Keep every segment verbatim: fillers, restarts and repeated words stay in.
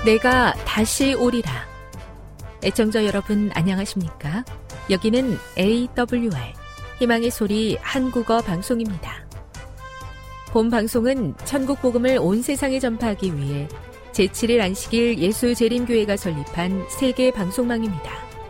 내가 다시 오리라. 애청자 여러분 안녕하십니까? 여기는 에이더블유알 희망의 소리 한국어 방송입니다. 본 방송은 천국 복음을 온 세상에 전파하기 위해 제칠 일 안식일 예수재림교회가 설립한 세계 방송망입니다.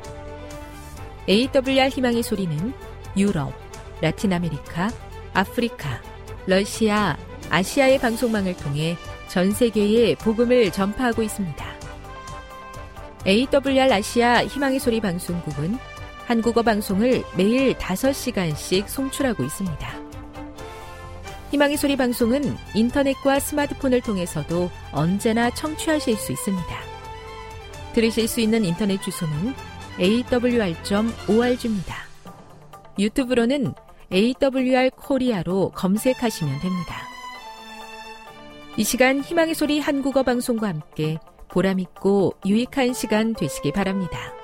에이더블유알 희망의 소리는 유럽, 라틴 아메리카, 아프리카, 러시아, 아시아의 방송망을 통해 전 세계에 복음을 전파하고 있습니다. 에이더블유알 아시아 희망의 소리 방송국은 한국어 방송을 매일 다섯 시간씩 송출하고 있습니다. 희망의 소리 방송은 인터넷과 스마트폰을 통해서도 언제나 청취하실 수 있습니다. 들으실 수 있는 인터넷 주소는 에이더블유알 닷 오알지입니다. 유튜브로는 에이더블유알 코리아로 검색하시면 됩니다. 이 시간 희망의 소리 한국어 방송과 함께 보람있고 유익한 시간 되시기 바랍니다.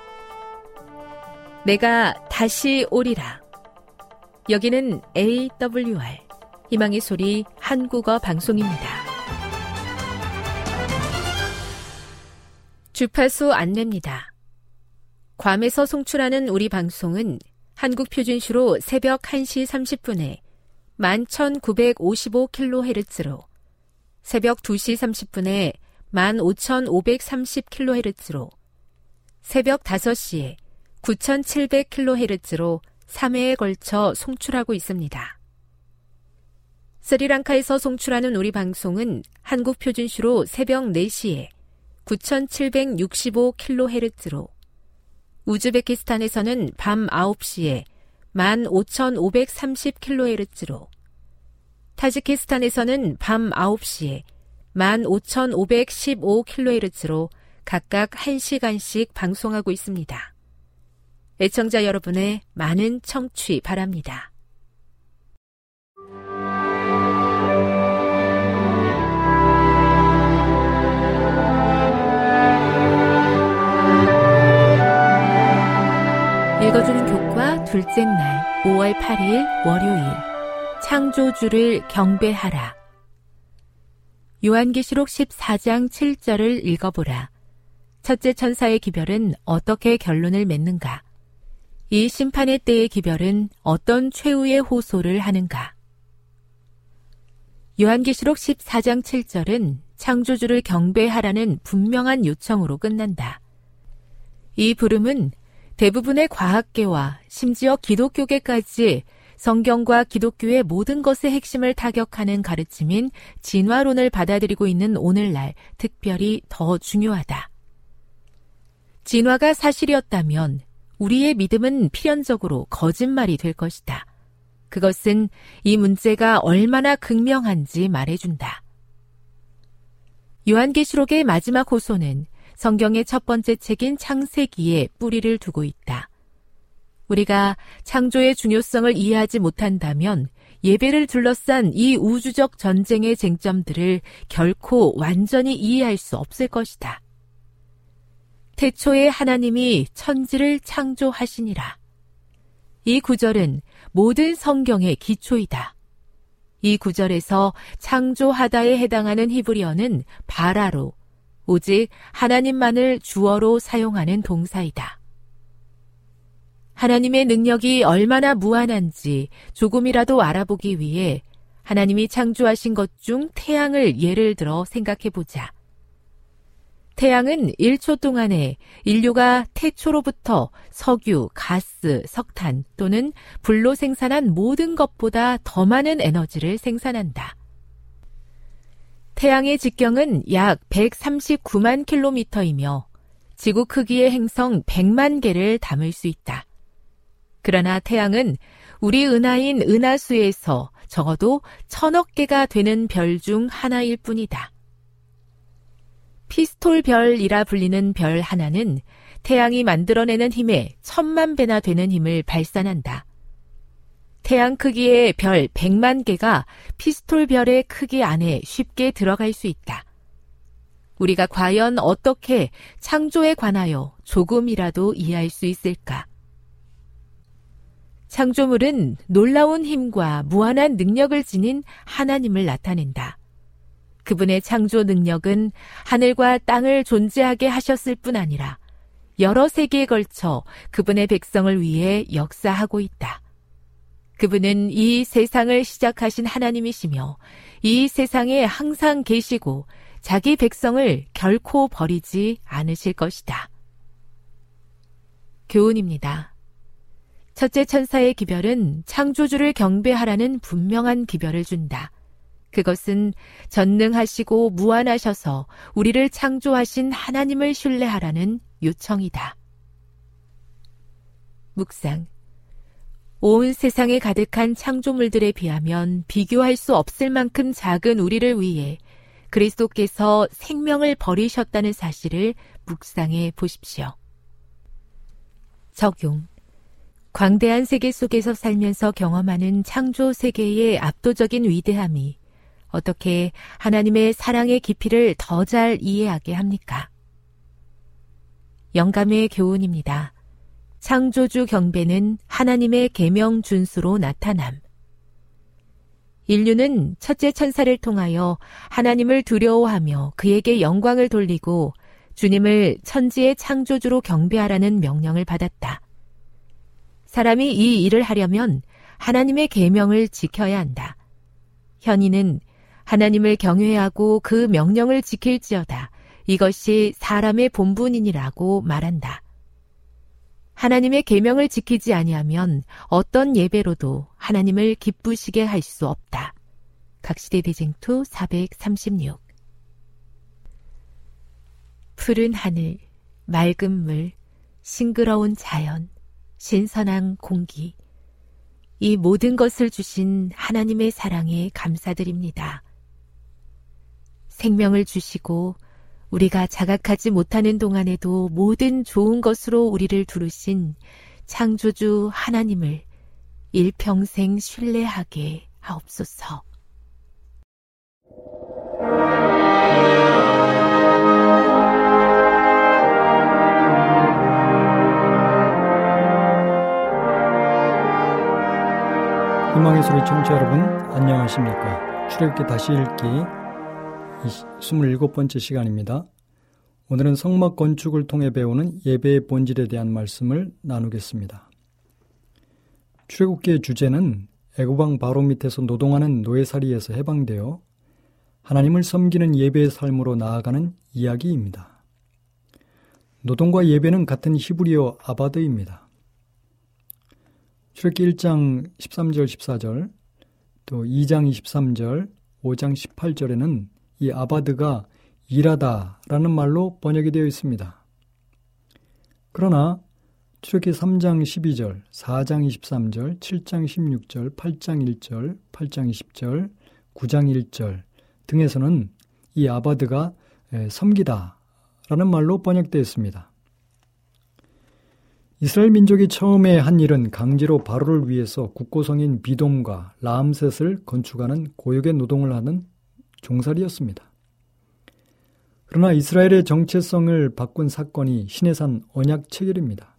내가 다시 오리라. 여기는 에이더블유알 희망의 소리 한국어 방송입니다. 주파수 안내입니다. 괌에서 송출하는 우리 방송은 한국 표준시로 새벽 한 시 삼십 분에 만 천구백오십오 킬로헤르츠로, 새벽 두 시 삼십 분에 만 오천오백삼십 킬로헤르츠로, 새벽 다섯 시에 구천칠백 킬로헤르츠로 삼 회에 걸쳐 송출하고 있습니다. 스리랑카에서 송출하는 우리 방송은 한국 표준시로 새벽 네 시에 구천칠백육십오 킬로헤르츠로, 우즈베키스탄에서는 밤 아홉 시에 만 오천오백삼십 킬로헤르츠로, 타지키스탄에서는 밤 아홉 시에 만 오천오백십오 킬로헤르츠로 각각 한 시간씩 방송하고 있습니다. 애청자 여러분의 많은 청취 바랍니다. 읽어주는 교과 둘째 날 오월 팔일 월요일, 창조주를 경배하라. 요한계시록 십사 장 칠 절을 읽어보라. 첫째 천사의 기별은 어떻게 결론을 맺는가? 이 심판의 때의 기별은 어떤 최후의 호소를 하는가? 요한계시록 십사 장 칠 절은 창조주를 경배하라는 분명한 요청으로 끝난다. 이 부름은 대부분의 과학계와 심지어 기독교계까지 성경과 기독교의 모든 것의 핵심을 타격하는 가르침인 진화론을 받아들이고 있는 오늘날 특별히 더 중요하다. 진화가 사실이었다면 우리의 믿음은 필연적으로 거짓말이 될 것이다. 그것은 이 문제가 얼마나 극명한지 말해준다. 요한계시록의 마지막 호소는 성경의 첫 번째 책인 창세기에 뿌리를 두고 있다. 우리가 창조의 중요성을 이해하지 못한다면 예배를 둘러싼 이 우주적 전쟁의 쟁점들을 결코 완전히 이해할 수 없을 것이다. 태초에 하나님이 천지를 창조하시니라. 이 구절은 모든 성경의 기초이다. 이 구절에서 창조하다에 해당하는 히브리어는 바라로, 오직 하나님만을 주어로 사용하는 동사이다. 하나님의 능력이 얼마나 무한한지 조금이라도 알아보기 위해 하나님이 창조하신 것 중 태양을 예를 들어 생각해보자. 태양은 일 초 동안에 인류가 태초로부터 석유, 가스, 석탄 또는 불로 생산한 모든 것보다 더 많은 에너지를 생산한다. 태양의 직경은 약 백삼십구만 킬로미터이며 지구 크기의 행성 백만 개를 담을 수 있다. 그러나 태양은 우리 은하인 은하수에서 적어도 천억 개가 되는 별 중 하나일 뿐이다. 피스톨별이라 불리는 별 하나는 태양이 만들어내는 힘의 천만 배나 되는 힘을 발산한다. 태양 크기의 별 백만 개가 피스톨별의 크기 안에 쉽게 들어갈 수 있다. 우리가 과연 어떻게 창조에 관하여 조금이라도 이해할 수 있을까? 창조물은 놀라운 힘과 무한한 능력을 지닌 하나님을 나타낸다. 그분의 창조 능력은 하늘과 땅을 존재하게 하셨을 뿐 아니라 여러 세기에 걸쳐 그분의 백성을 위해 역사하고 있다. 그분은 이 세상을 시작하신 하나님이시며 이 세상에 항상 계시고 자기 백성을 결코 버리지 않으실 것이다. 교훈입니다. 첫째 천사의 기별은 창조주를 경배하라는 분명한 기별을 준다. 그것은 전능하시고 무한하셔서 우리를 창조하신 하나님을 신뢰하라는 요청이다. 묵상. 온 세상에 가득한 창조물들에 비하면 비교할 수 없을 만큼 작은 우리를 위해 그리스도께서 생명을 버리셨다는 사실을 묵상해 보십시오. 적용. 광대한 세계 속에서 살면서 경험하는 창조 세계의 압도적인 위대함이 어떻게 하나님의 사랑의 깊이를 더 잘 이해하게 합니까? 영감의 교훈입니다. 창조주 경배는 하나님의 계명 준수로 나타남. 인류는 첫째 천사를 통하여 하나님을 두려워하며 그에게 영광을 돌리고 주님을 천지의 창조주로 경배하라는 명령을 받았다. 사람이 이 일을 하려면 하나님의 계명을 지켜야 한다. 현인은 하나님을 경외하고 그 명령을 지킬지어다. 이것이 사람의 본분이니라고 말한다. 하나님의 계명을 지키지 아니하면 어떤 예배로도 하나님을 기쁘시게 할 수 없다. 각시대 대쟁투 사백삼십육. 푸른 하늘, 맑은 물, 싱그러운 자연, 신선한 공기, 이 모든 것을 주신 하나님의 사랑에 감사드립니다. 생명을 주시고 우리가 자각하지 못하는 동안에도 모든 좋은 것으로 우리를 두르신 창조주 하나님을 일평생 신뢰하게 하옵소서. 희망의 소리 청취자 여러분, 안녕하십니까? 출애굽기 다시 읽기 이십칠 번째 시간입니다. 오늘은 성막 건축을 통해 배우는 예배의 본질에 대한 말씀을 나누겠습니다. 출애굽기의 주제는 애굽왕 바로 밑에서 노동하는 노예살이에서 해방되어 하나님을 섬기는 예배의 삶으로 나아가는 이야기입니다. 노동과 예배는 같은 히브리어 아바드입니다. 출애굽기 일 장 십삼 절 십사 절, 또 이 장 이십삼 절, 오 장 십팔 절에는 이 아바드가 일하다 라는 말로 번역이 되어 있습니다. 그러나 출애굽기 삼 장 십이 절, 사 장 이십삼 절, 칠 장 십육 절, 팔 장 일 절, 팔 장 이십 절, 구 장 일 절 등에서는 이 아바드가 섬기다 라는 말로 번역되어 있습니다. 이스라엘 민족이 처음에 한 일은 강제로 바로를 위해서 국고성인 비돔과 라암셋을 건축하는 고역의 노동을 하는 종살이였습니다. 그러나 이스라엘의 정체성을 바꾼 사건이 시내산 언약 체결입니다.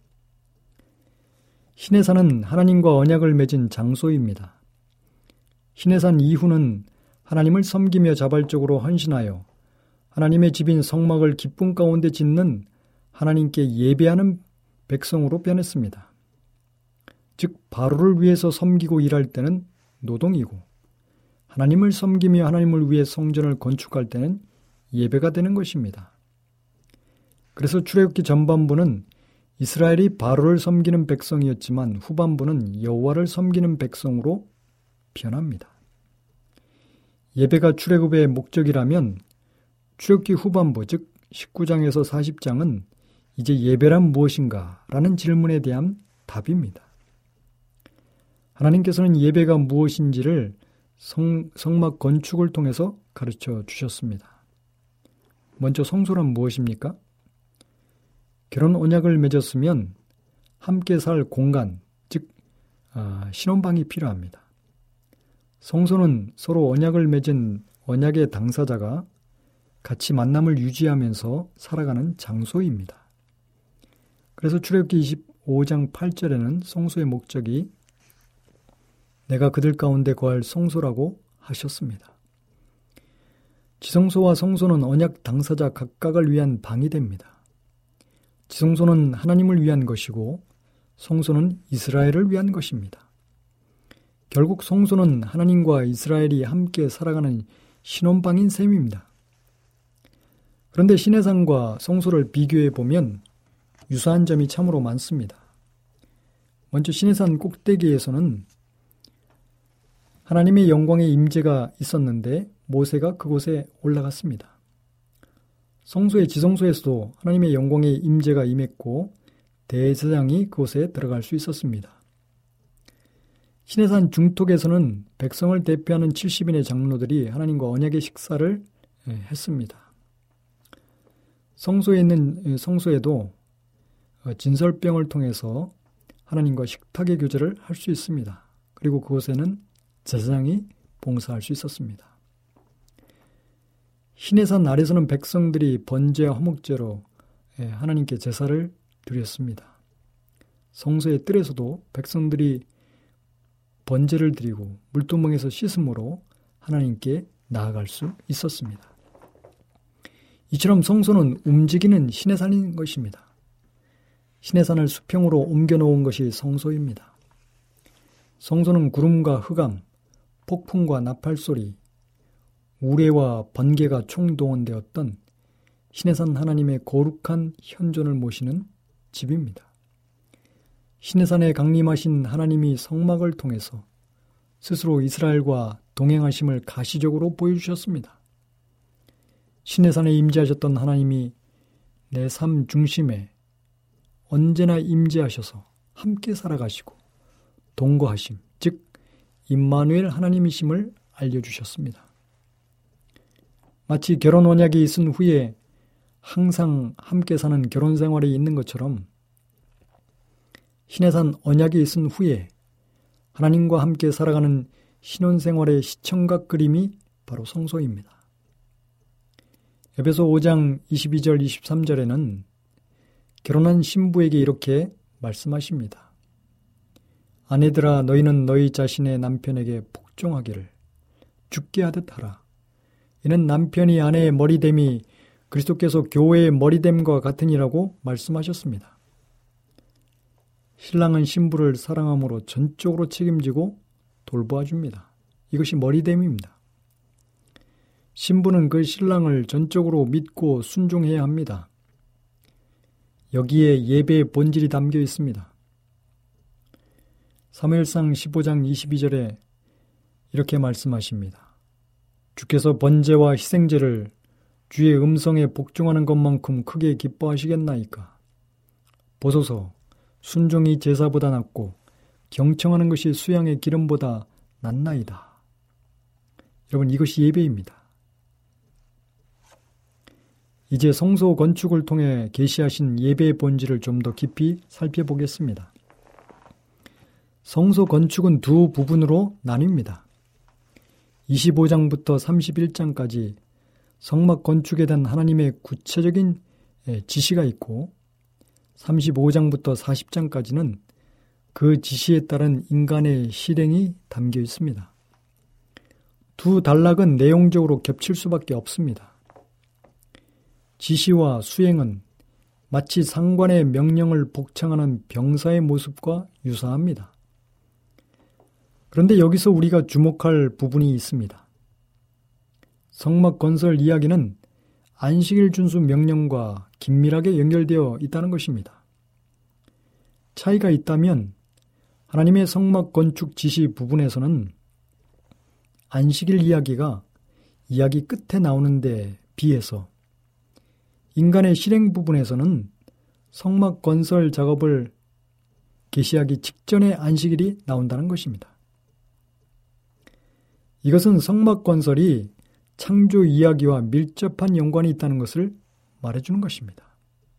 시내산은 하나님과 언약을 맺은 장소입니다. 시내산 이후는 하나님을 섬기며 자발적으로 헌신하여 하나님의 집인 성막을 기쁨 가운데 짓는 하나님께 예배하는 백성으로 변했습니다. 즉 바로를 위해서 섬기고 일할 때는 노동이고 하나님을 섬기며 하나님을 위해 성전을 건축할 때는 예배가 되는 것입니다. 그래서 출애굽기 전반부는 이스라엘이 바로를 섬기는 백성이었지만 후반부는 여호와를 섬기는 백성으로 변합니다. 예배가 출애굽의 목적이라면 출애굽기 후반부 즉 십구 장에서 사십 장은 이제 예배란 무엇인가? 라는 질문에 대한 답입니다. 하나님께서는 예배가 무엇인지를 성, 성막 건축을 통해서 가르쳐 주셨습니다. 먼저 성소란 무엇입니까? 결혼 언약을 맺었으면 함께 살 공간, 즉 아, 신혼방이 필요합니다. 성소는 서로 언약을 맺은 언약의 당사자가 같이 만남을 유지하면서 살아가는 장소입니다. 그래서 출애굽기 이십오 장 팔 절에는 성소의 목적이 내가 그들 가운데 거할 성소라고 하셨습니다. 지성소와 성소는 언약 당사자 각각을 위한 방이 됩니다. 지성소는 하나님을 위한 것이고 성소는 이스라엘을 위한 것입니다. 결국 성소는 하나님과 이스라엘이 함께 살아가는 신혼방인 셈입니다. 그런데 시내산과 성소를 비교해 보면 유사한 점이 참으로 많습니다. 먼저 시내산 꼭대기에서는 하나님의 영광의 임재가 있었는데 모세가 그곳에 올라갔습니다. 성소의 지성소에서도 하나님의 영광의 임재가 임했고 대제사장이 그곳에 들어갈 수 있었습니다. 시내산 중턱에서는 백성을 대표하는 칠십 인의 장로들이 하나님과 언약의 식사를 했습니다. 성소에 있는 성소에도 진설병을 통해서 하나님과 식탁의 교제를 할 수 있습니다. 그리고 그곳에는 제사장이 봉사할 수 있었습니다. 시내산 아래서는 백성들이 번제와 화목제로 하나님께 제사를 드렸습니다. 성소의 뜰에서도 백성들이 번제를 드리고 물두멍에서 씻음으로 하나님께 나아갈 수 있었습니다. 이처럼 성소는 움직이는 시내산인 것입니다. 시내산을 수평으로 옮겨놓은 것이 성소입니다. 성소는 구름과 흑암, 폭풍과 나팔소리, 우레와 번개가 총동원되었던 시내산 하나님의 거룩한 현존을 모시는 집입니다. 시내산에 강림하신 하나님이 성막을 통해서 스스로 이스라엘과 동행하심을 가시적으로 보여주셨습니다. 시내산에 임재하셨던 하나님이 내 삶 중심에 언제나 임재하셔서 함께 살아가시고 동거하심, 즉 임마누엘 하나님이심을 알려주셨습니다. 마치 결혼 언약이 있은 후에 항상 함께 사는 결혼 생활이 있는 것처럼 시내산 언약이 있은 후에 하나님과 함께 살아가는 신혼생활의 시청각 그림이 바로 성소입니다. 에베소 오 장 이십이 절 이십삼 절에는 결혼한 신부에게 이렇게 말씀하십니다. 아내들아 너희는 너희 자신의 남편에게 복종하기를 죽게 하듯 하라. 이는 남편이 아내의 머리됨이 그리스도께서 교회의 머리됨과 같으니라고 말씀하셨습니다. 신랑은 신부를 사랑함으로 전적으로 책임지고 돌보아 줍니다. 이것이 머리됨입니다. 신부는 그 신랑을 전적으로 믿고 순종해야 합니다. 여기에 예배의 본질이 담겨 있습니다. 사무엘상 십오 장 이십이 절에 이렇게 말씀하십니다. 주께서 번제와 희생제를 주의 음성에 복종하는 것만큼 크게 기뻐하시겠나이까. 보소서 순종이 제사보다 낫고 경청하는 것이 수양의 기름보다 낫나이다. 여러분 이것이 예배입니다. 이제 성소 건축을 통해 계시하신 예배의 본질을 좀 더 깊이 살펴보겠습니다. 성소 건축은 두 부분으로 나뉩니다. 이십오 장부터 삼십일 장까지 성막 건축에 대한 하나님의 구체적인 지시가 있고 삼십오 장부터 사십 장까지는 그 지시에 따른 인간의 실행이 담겨 있습니다. 두 단락은 내용적으로 겹칠 수밖에 없습니다. 지시와 수행은 마치 상관의 명령을 복창하는 병사의 모습과 유사합니다. 그런데 여기서 우리가 주목할 부분이 있습니다. 성막 건설 이야기는 안식일 준수 명령과 긴밀하게 연결되어 있다는 것입니다. 차이가 있다면 하나님의 성막 건축 지시 부분에서는 안식일 이야기가 이야기 끝에 나오는 데 비해서 인간의 실행 부분에서는 성막 건설 작업을 개시하기 직전에 안식일이 나온다는 것입니다. 이것은 성막 건설이 창조 이야기와 밀접한 연관이 있다는 것을 말해주는 것입니다.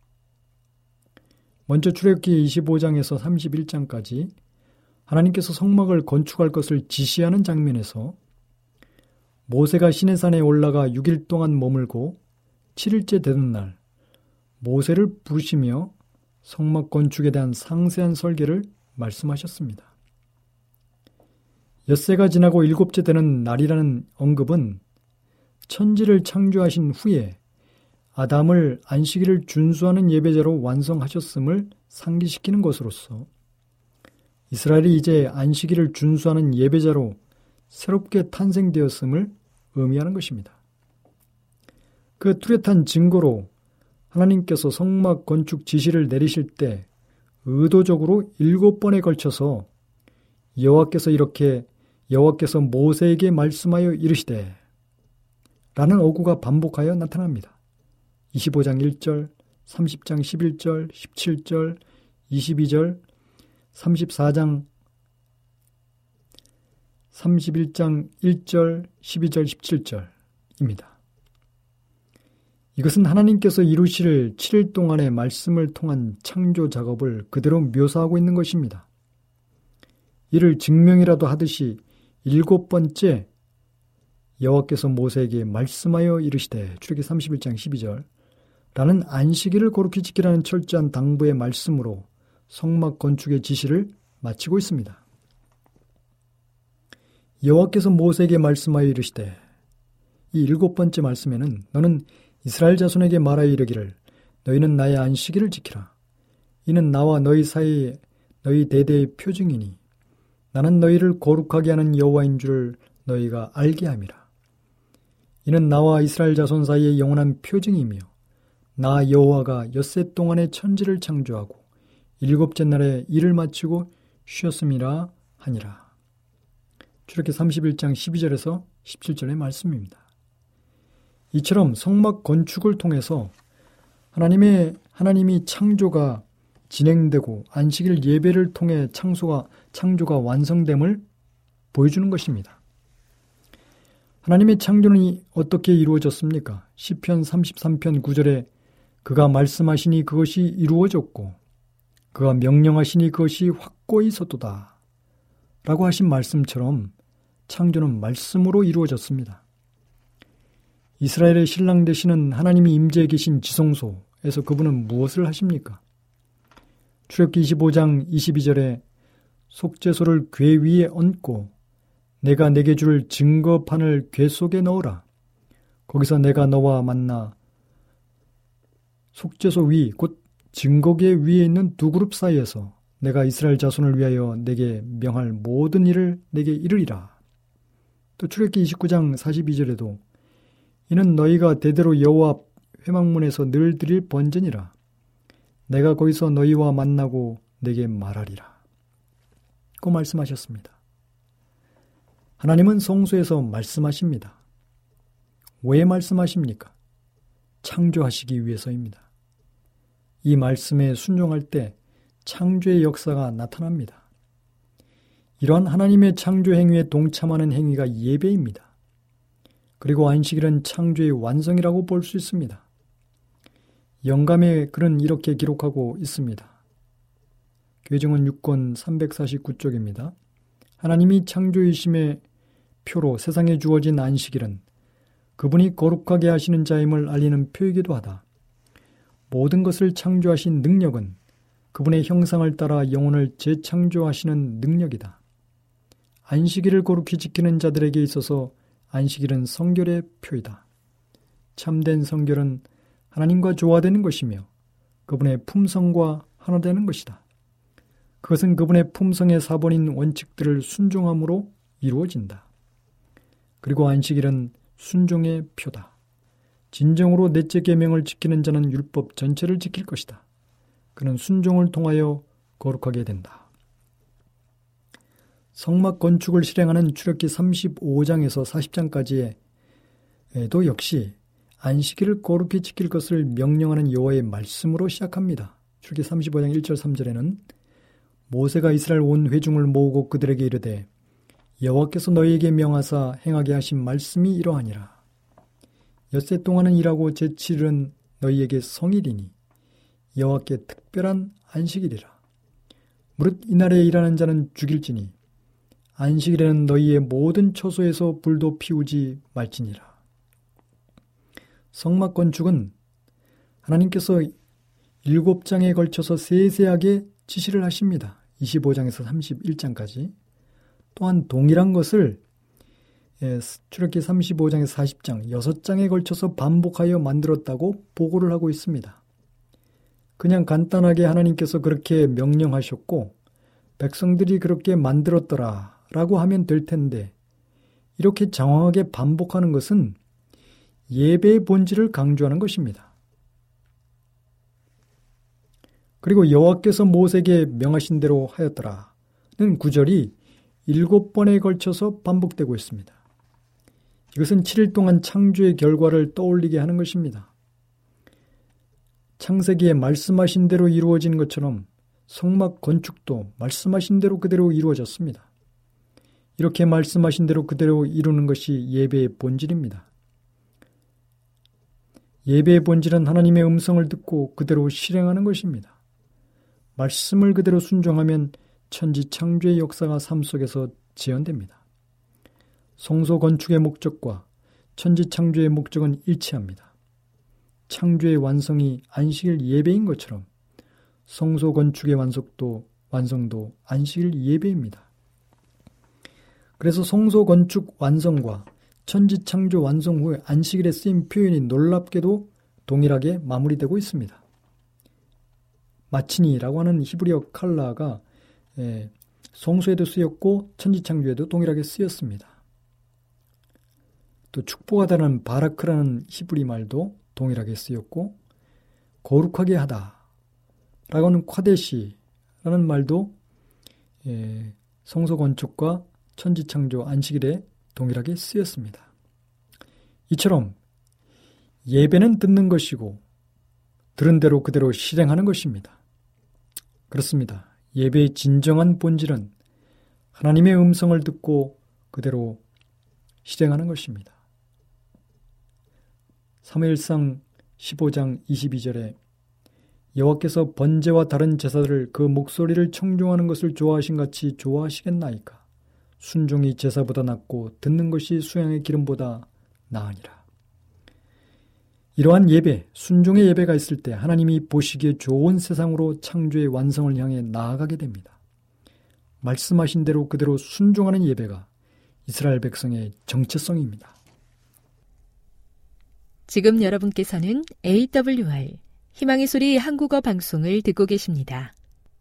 먼저 출애굽기 이십오 장에서 삼십일 장까지 하나님께서 성막을 건축할 것을 지시하는 장면에서 모세가 시내산에 올라가 육 일 동안 머물고 칠 일째 되는 날 모세를 부르시며 성막 건축에 대한 상세한 설계를 말씀하셨습니다. 엿새가 지나고 일곱째 되는 날이라는 언급은 천지를 창조하신 후에 아담을 안식일을 준수하는 예배자로 완성하셨음을 상기시키는 것으로서 이스라엘이 이제 안식일을 준수하는 예배자로 새롭게 탄생되었음을 의미하는 것입니다. 그 뚜렷한 증거로 하나님께서 성막 건축 지시를 내리실 때 의도적으로 일곱 번에 걸쳐서 여호와께서 이렇게 여호와께서 모세에게 말씀하여 이르시되 라는 어구가 반복하여 나타납니다. 이십오 장 일 절, 삼십 장 십일 절, 십칠 절, 이십이 절, 삼십사 장, 삼십일 장 일 절, 십이 절, 십칠 절입니다. 이것은 하나님께서 이루실 칠 일 동안의 말씀을 통한 창조 작업을 그대로 묘사하고 있는 것입니다. 이를 증명이라도 하듯이 일곱 번째 여호와께서 모세에게 말씀하여 이르시되 출애굽기 삼십일 장 십이 절 라는 안식일을 거룩히 지키라는 철저한 당부의 말씀으로 성막 건축의 지시를 마치고 있습니다. 여호와께서 모세에게 말씀하여 이르시되 이 일곱 번째 말씀에는 너는 이스라엘 자손에게 말하여 이르기를 너희는 나의 안식일을 지키라. 이는 나와 너희 사이에 너희 대대의 표징이니 나는 너희를 거룩하게 하는 여호와인 줄을 너희가 알게 함이라. 이는 나와 이스라엘 자손 사이의 영원한 표징이며 나 여호와가 엿새 동안의 천지를 창조하고 일곱째 날에 일을 마치고 쉬었음이라 하니라. 출애굽기 삼십일 장 십이 절에서 십칠 절의 말씀입니다. 이처럼 성막 건축을 통해서 하나님의 하나님이 창조가 진행되고 안식일 예배를 통해 창조가 창조가 완성됨을 보여주는 것입니다. 하나님의 창조는 어떻게 이루어졌습니까? 시편 삼십삼 편 구 절에 그가 말씀하시니 그것이 이루어졌고 그가 명령하시니 그것이 확고히 섰도다 라고 하신 말씀처럼 창조는 말씀으로 이루어졌습니다. 이스라엘의 신랑 되시는 하나님이 임재해 계신 지성소에서 그분은 무엇을 하십니까? 출애굽기 이십오 장 이십이 절에 속죄소를 궤 위에 얹고 내가 내게 줄 증거판을 궤 속에 넣으라. 거기서 내가 너와 만나 속죄소 위 곧 증거궤 위에 있는 두 그룹 사이에서 내가 이스라엘 자손을 위하여 내게 명할 모든 일을 내게 이르리라. 또 출애굽기 이십구 장 사십이 절에도 이는 너희가 대대로 여호와 회막문에서 늘 드릴 번제니라. 내가 거기서 너희와 만나고 내게 말하리라. 고 말씀하셨습니다. 하나님은 성소에서 말씀하십니다. 왜 말씀하십니까? 창조하시기 위해서입니다. 이 말씀에 순종할 때 창조의 역사가 나타납니다. 이러한 하나님의 창조 행위에 동참하는 행위가 예배입니다. 그리고 안식일은 창조의 완성이라고 볼 수 있습니다. 영감의 글은 이렇게 기록하고 있습니다. 교정은 육 권 삼백사십구 쪽입니다. 하나님이 창조이심의 표로 세상에 주어진 안식일은 그분이 거룩하게 하시는 자임을 알리는 표이기도 하다. 모든 것을 창조하신 능력은 그분의 형상을 따라 영혼을 재창조하시는 능력이다. 안식일을 거룩히 지키는 자들에게 있어서 안식일은 성결의 표이다. 참된 성결은 하나님과 조화되는 것이며 그분의 품성과 하나 되는 것이다. 그것은 그분의 품성의 사본인 원칙들을 순종함으로 이루어진다. 그리고 안식일은 순종의 표다. 진정으로 넷째 계명을 지키는 자는 율법 전체를 지킬 것이다. 그는 순종을 통하여 거룩하게 된다. 성막 건축을 실행하는 출애굽기 삼십오 장에서 사십 장까지에도 역시 안식일을 거룩히 지킬 것을 명령하는 여호와의 말씀으로 시작합니다. 출애굽기 삼십오 장 일 절 삼 절에는 모세가 이스라엘 온 회중을 모으고 그들에게 이르되 여호와께서 너희에게 명하사 행하게 하신 말씀이 이러하니라. 엿새 동안은 일하고 제칠 일은 너희에게 성일이니 여호와께 특별한 안식일이라. 무릇 이날에 일하는 자는 죽일지니 안식일에는 너희의 모든 처소에서 불도 피우지 말지니라. 성막 건축은 하나님께서 일곱 장에 걸쳐서 세세하게 지시를 하십니다. 이십오 장에서 삼십일 장까지. 또한 동일한 것을 출애굽기 삼십오 장에서 사십 장, 여섯 장에 걸쳐서 반복하여 만들었다고 보고를 하고 있습니다. 그냥 간단하게 하나님께서 그렇게 명령하셨고 백성들이 그렇게 만들었더라 라고 하면 될 텐데, 이렇게 장황하게 반복하는 것은 예배의 본질을 강조하는 것입니다. 그리고 여호와께서 모세에게 명하신 대로 하였더라는 구절이 일곱 번에 걸쳐서 반복되고 있습니다. 이것은 칠 일 동안 창조의 결과를 떠올리게 하는 것입니다. 창세기에 말씀하신 대로 이루어진 것처럼 성막 건축도 말씀하신 대로 그대로 이루어졌습니다. 이렇게 말씀하신 대로 그대로 이루는 것이 예배의 본질입니다. 예배의 본질은 하나님의 음성을 듣고 그대로 실행하는 것입니다. 말씀을 그대로 순종하면 천지 창조의 역사가 삶 속에서 지연됩니다. 성소 건축의 목적과 천지 창조의 목적은 일치합니다. 창조의 완성이 안식일 예배인 것처럼 성소 건축의 완성도, 완성도 안식일 예배입니다. 그래서 성소 건축 완성과 천지 창조 완성 후에 안식일에 쓰인 표현이 놀랍게도 동일하게 마무리되고 있습니다. 마치니라고 하는 히브리어 칼라가 성소에도 쓰였고 천지 창조에도 동일하게 쓰였습니다. 또 축복하다는 바라크라는 히브리 말도 동일하게 쓰였고, 거룩하게 하다 라고 하는 콰데시라는 말도 성소 건축과 천지 창조 안식일에 동일하게 쓰였습니다. 이처럼 예배는 듣는 것이고 들은 대로 그대로 실행하는 것입니다. 그렇습니다. 예배의 진정한 본질은 하나님의 음성을 듣고 그대로 실행하는 것입니다. 사무엘상 십오 장 이십이 절에 여호와께서 번제와 다른 제사들을 그 목소리를 청중하는 것을 좋아하신 같이 좋아하시겠나이까. 순종이 제사보다 낫고 듣는 것이 수양의 기름보다 나으니라. 이러한 예배, 순종의 예배가 있을 때 하나님이 보시기에 좋은 세상으로 창조의 완성을 향해 나아가게 됩니다. 말씀하신 대로 그대로 순종하는 예배가 이스라엘 백성의 정체성입니다. 지금 여러분께서는 에이더블유알 희망의 소리 한국어 방송을 듣고 계십니다.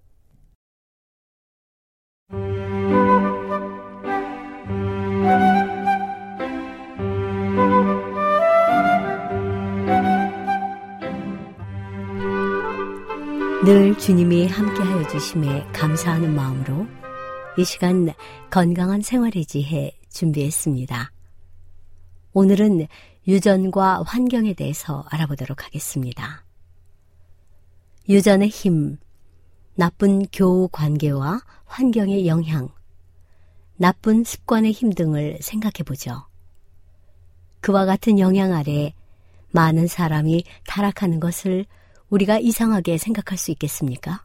늘 주님이 함께하여 주심에 감사하는 마음으로 이 시간 건강한 생활의 지혜 준비했습니다. 오늘은 유전과 환경에 대해서 알아보도록 하겠습니다. 유전의 힘, 나쁜 교우 관계와 환경의 영향, 나쁜 습관의 힘 등을 생각해 보죠. 그와 같은 영향 아래 많은 사람이 타락하는 것을 우리가 이상하게 생각할 수 있겠습니까?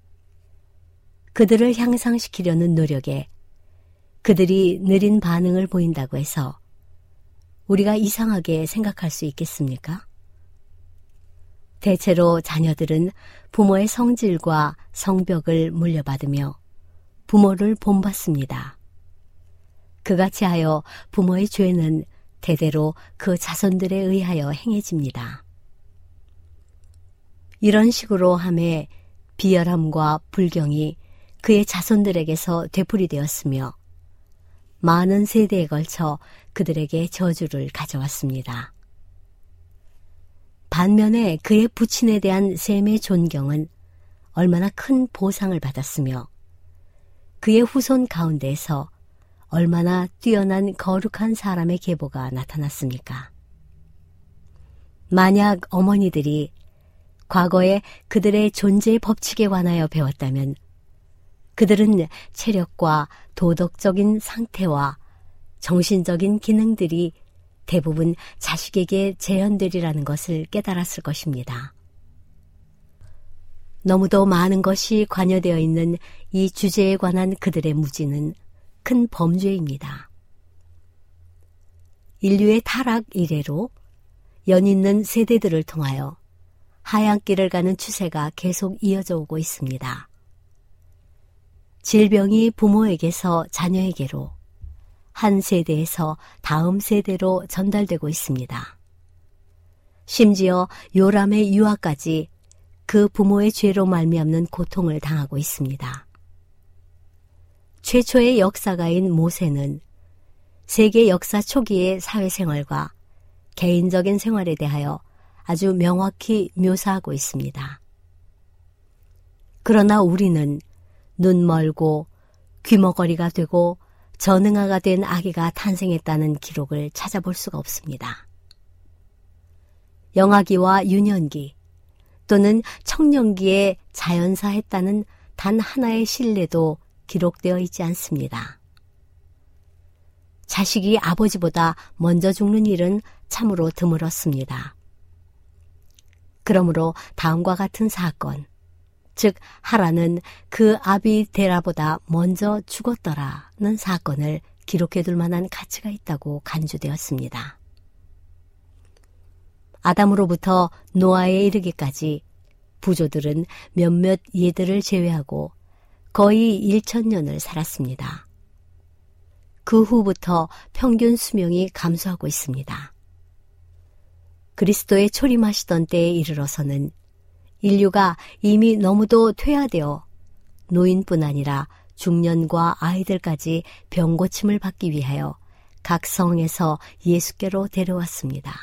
그들을 향상시키려는 노력에 그들이 느린 반응을 보인다고 해서 우리가 이상하게 생각할 수 있겠습니까? 대체로 자녀들은 부모의 성질과 성벽을 물려받으며 부모를 본받습니다. 그같이 하여 부모의 죄는 대대로 그 자손들에 의하여 행해집니다. 이런 식으로 함에 비열함과 불경이 그의 자손들에게서 되풀이되었으며 많은 세대에 걸쳐 그들에게 저주를 가져왔습니다. 반면에 그의 부친에 대한 셈의 존경은 얼마나 큰 보상을 받았으며 그의 후손 가운데에서 얼마나 뛰어난 거룩한 사람의 계보가 나타났습니까? 만약 어머니들이 과거에 그들의 존재의 법칙에 관하여 배웠다면 그들은 체력과 도덕적인 상태와 정신적인 기능들이 대부분 자식에게 재현되리라는 것을 깨달았을 것입니다. 너무도 많은 것이 관여되어 있는 이 주제에 관한 그들의 무지는 큰 범죄입니다. 인류의 타락 이래로 연있는 세대들을 통하여 하향길을 가는 추세가 계속 이어져 오고 있습니다. 질병이 부모에게서 자녀에게로, 한 세대에서 다음 세대로 전달되고 있습니다. 심지어 요람의 유아까지 그 부모의 죄로 말미암는 고통을 당하고 있습니다. 최초의 역사가인 모세는 세계 역사 초기의 사회생활과 개인적인 생활에 대하여 아주 명확히 묘사하고 있습니다. 그러나 우리는 눈 멀고 귀머거리가 되고 전응아가 된 아기가 탄생했다는 기록을 찾아볼 수가 없습니다. 영아기와 유년기 또는 청년기에 자연사했다는 단 하나의 신뢰도 기록되어 있지 않습니다. 자식이 아버지보다 먼저 죽는 일은 참으로 드물었습니다. 그러므로 다음과 같은 사건, 즉 하라는 그 아비데라보다 먼저 죽었더라는 사건을 기록해둘 만한 가치가 있다고 간주되었습니다. 아담으로부터 노아에 이르기까지 부조들은 몇몇 예들을 제외하고 거의 천 년을 살았습니다. 그 후부터 평균 수명이 감소하고 있습니다. 그리스도의 초림하시던 때에 이르러서는 인류가 이미 너무도 퇴화되어 노인뿐 아니라 중년과 아이들까지 병고침을 받기 위하여 각 성에서 예수께로 데려왔습니다.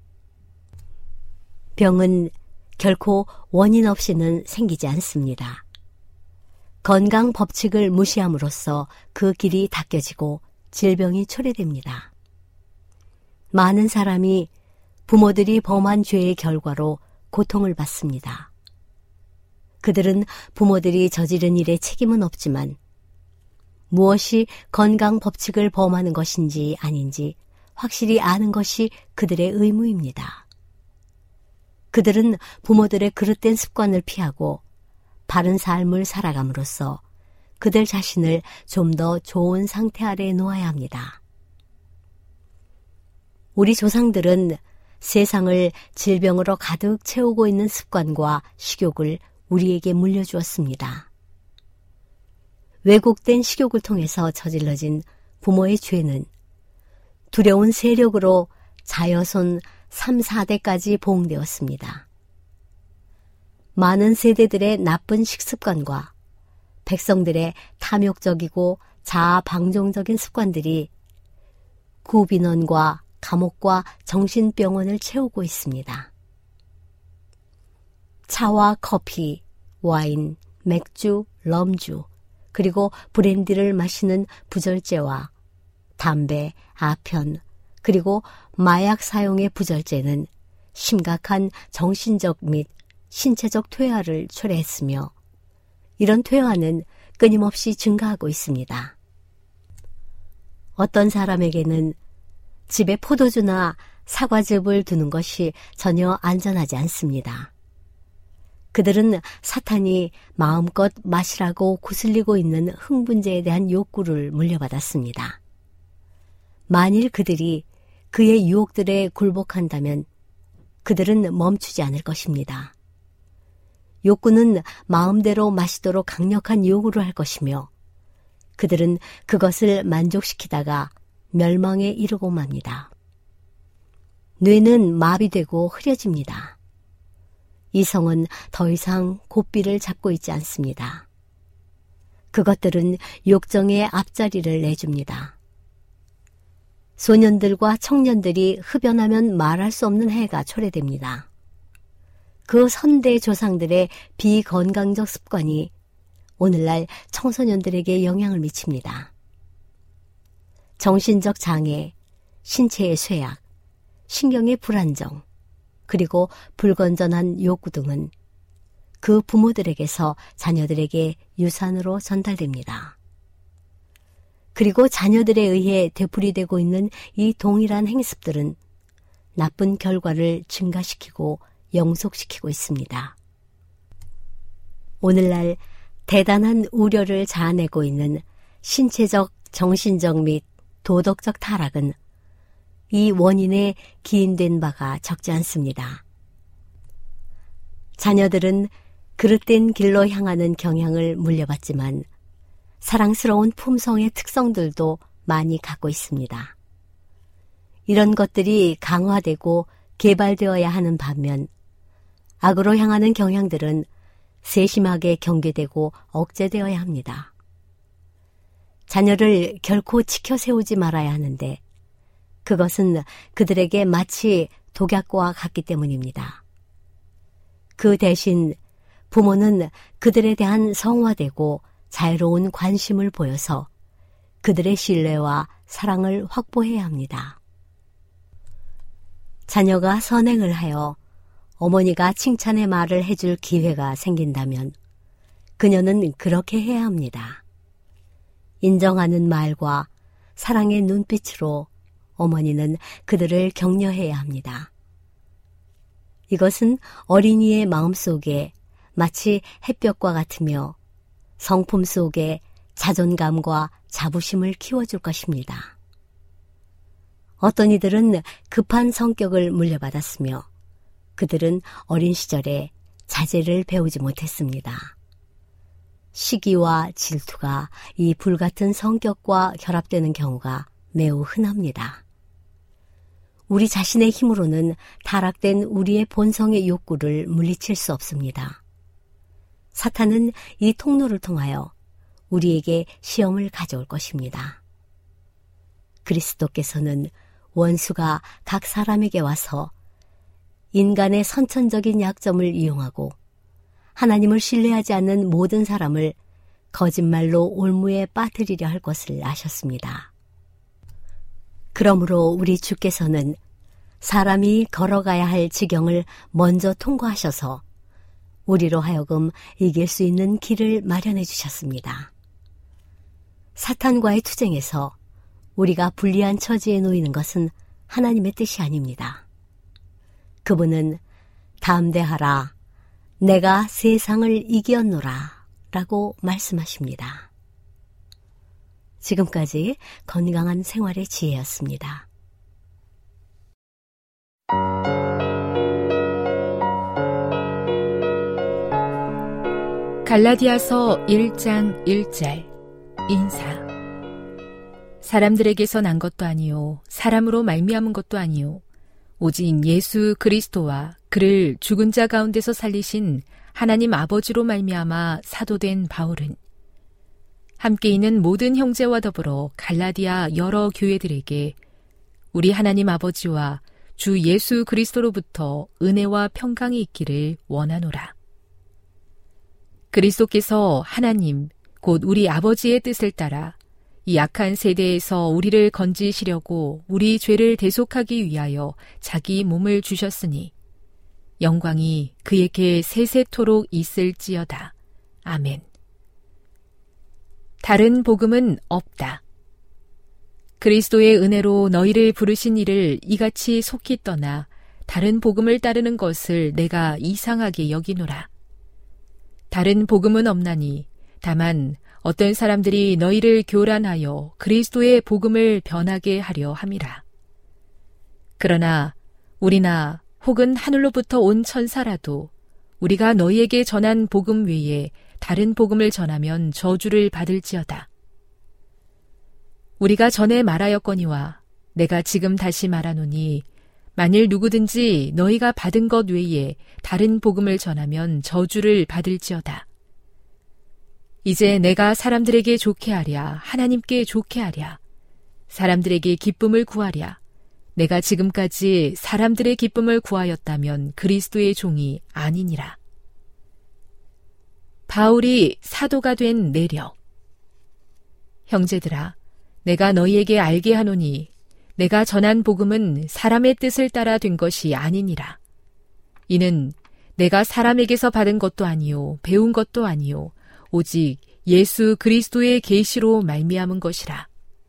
병은 결코 원인 없이는 생기지 않습니다. 건강 법칙을 무시함으로써 그 길이 닦여지고 질병이 초래됩니다. 많은 사람이 부모들이 범한 죄의 결과로 고통을 받습니다. 그들은 부모들이 저지른 일에 책임은 없지만 무엇이 건강 법칙을 범하는 것인지 아닌지 확실히 아는 것이 그들의 의무입니다. 그들은 부모들의 그릇된 습관을 피하고 바른 삶을 살아감으로써 그들 자신을 좀 더 좋은 상태 아래에 놓아야 합니다. 우리 조상들은 세상을 질병으로 가득 채우고 있는 습관과 식욕을 우리에게 물려주었습니다. 왜곡된 식욕을 통해서 저질러진 부모의 죄는 두려운 세력으로 자여손 삼, 사대까지 보응되었습니다. 많은 세대들의 나쁜 식습관과 백성들의 탐욕적이고 자아방종적인 습관들이 구빈원과 감옥과 정신병원을 채우고 있습니다. 차와 커피, 와인, 맥주, 럼주, 그리고 브랜디를 마시는 부절제와 담배, 아편, 그리고 마약 사용의 부절제는 심각한 정신적 및 신체적 퇴화를 초래했으며 이런 퇴화는 끊임없이 증가하고 있습니다. 어떤 사람에게는 집에 포도주나 사과즙을 두는 것이 전혀 안전하지 않습니다. 그들은 사탄이 마음껏 마시라고 구슬리고 있는 흥분제에 대한 욕구를 물려받았습니다. 만일 그들이 그의 유혹들에 굴복한다면 그들은 멈추지 않을 것입니다. 욕구는 마음대로 마시도록 강력한 요구를 할 것이며 그들은 그것을 만족시키다가 멸망에 이르고 맙니다. 뇌는 마비되고 흐려집니다. 이성은 더 이상 고삐를 잡고 있지 않습니다. 그것들은 욕정의 앞자리를 내줍니다. 소년들과 청년들이 흡연하면 말할 수 없는 해가 초래됩니다. 그 선대 조상들의 비건강적 습관이 오늘날 청소년들에게 영향을 미칩니다. 정신적 장애, 신체의 쇠약, 신경의 불안정, 그리고 불건전한 욕구 등은 그 부모들에게서 자녀들에게 유산으로 전달됩니다. 그리고 자녀들에 의해 되풀이되고 있는 이 동일한 행습들은 나쁜 결과를 증가시키고 영속시키고 있습니다. 오늘날 대단한 우려를 자아내고 있는 신체적, 정신적 및 도덕적 타락은 이 원인에 기인된 바가 적지 않습니다. 자녀들은 그릇된 길로 향하는 경향을 물려받지만 사랑스러운 품성의 특성들도 많이 갖고 있습니다. 이런 것들이 강화되고 개발되어야 하는 반면 악으로 향하는 경향들은 세심하게 경계되고 억제되어야 합니다. 자녀를 결코 지켜 세우지 말아야 하는데 그것은 그들에게 마치 독약과 같기 때문입니다. 그 대신 부모는 그들에 대한 성화되고 자유로운 관심을 보여서 그들의 신뢰와 사랑을 확보해야 합니다. 자녀가 선행을 하여 어머니가 칭찬의 말을 해줄 기회가 생긴다면 그녀는 그렇게 해야 합니다. 인정하는 말과 사랑의 눈빛으로 어머니는 그들을 격려해야 합니다. 이것은 어린이의 마음속에 마치 햇볕과 같으며 성품 속에 자존감과 자부심을 키워줄 것입니다. 어떤 이들은 급한 성격을 물려받았으며 그들은 어린 시절에 자제를 배우지 못했습니다. 시기와 질투가 이 불같은 성격과 결합되는 경우가 매우 흔합니다. 우리 자신의 힘으로는 타락된 우리의 본성의 욕구를 물리칠 수 없습니다. 사탄은 이 통로를 통하여 우리에게 시험을 가져올 것입니다. 그리스도께서는 원수가 각 사람에게 와서 인간의 선천적인 약점을 이용하고 하나님을 신뢰하지 않는 모든 사람을 거짓말로 올무에 빠뜨리려 할 것을 아셨습니다. 그러므로 우리 주께서는 사람이 걸어가야 할 지경을 먼저 통과하셔서 우리로 하여금 이길 수 있는 길을 마련해 주셨습니다. 사탄과의 투쟁에서 우리가 불리한 처지에 놓이는 것은 하나님의 뜻이 아닙니다. 그분은 담대하라, 내가 세상을 이겼노라 라고 말씀하십니다. 지금까지 건강한 생활의 지혜였습니다. 갈라디아서 일 장 일 절 인사. 사람들에게서 난 것도 아니요 사람으로 말미암은 것도 아니요 오직 예수 그리스도와 그를 죽은 자 가운데서 살리신 하나님 아버지로 말미암아 사도된 바울은 함께 있는 모든 형제와 더불어 갈라디아 여러 교회들에게 우리 하나님 아버지와 주 예수 그리스도로부터 은혜와 평강이 있기를 원하노라. 그리스도께서 하나님 곧 우리 아버지의 뜻을 따라 이 악한 세대에서 우리를 건지시려고 우리 죄를 대속하기 위하여 자기 몸을 주셨으니 영광이 그에게 세세토록 있을지어다. 아멘. 다른 복음은 없다. 그리스도의 은혜로 너희를 부르신 이를 이같이 속히 떠나 다른 복음을 따르는 것을 내가 이상하게 여기노라. 다른 복음은 없나니 다만 어떤 사람들이 너희를 교란하여 그리스도의 복음을 변하게 하려 함이라. 그러나 우리나 혹은 하늘로부터 온 천사라도 우리가 너희에게 전한 복음 외에 다른 복음을 전하면 저주를 받을지어다. 우리가 전에 말하였거니와 내가 지금 다시 말하노니 만일 누구든지 너희가 받은 것 외에 다른 복음을 전하면 저주를 받을지어다. 이제 내가 사람들에게 좋게 하랴, 하나님께 좋게 하랴, 사람들에게 기쁨을 구하랴. 내가 지금까지 사람들의 기쁨을 구하였다면 그리스도의 종이 아니니라. 바울이 사도가 된 내력. 형제들아, 내가 너희에게 알게 하노니 내가 전한 복음은 사람의 뜻을 따라 된 것이 아니니라. 이는 내가 사람에게서 받은 것도 아니요 배운 것도 아니요 오직 예수 그리스도의 계시로 말미암은 것이라.